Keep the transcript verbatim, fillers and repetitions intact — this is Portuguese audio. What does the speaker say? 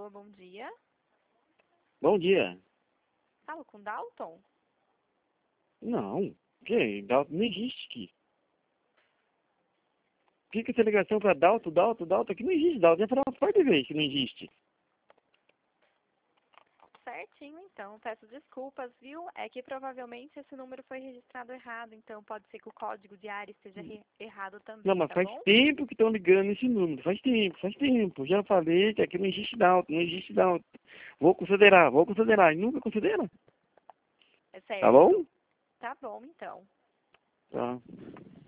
Alô, bom dia. Bom dia. Falo com Dalton? Não. Que? Dalton não existe aqui. Fica essa ligação para Dalton, Dalton, Dalton. Aqui não existe Dalton. Já falei uma parte de vez que não existe. Certinho, então. Peço desculpas, viu? É que provavelmente esse número foi registrado errado, então pode ser que o código de área esteja re- errado também, Não, mas tá faz bom? tempo que estão ligando esse número. Faz tempo, faz tempo. Já falei que aqui não existe Dalton, não existe Dalton. Vou considerar, vou considerar. E nunca considera. É Tá certo. bom? Tá bom, então. Tá.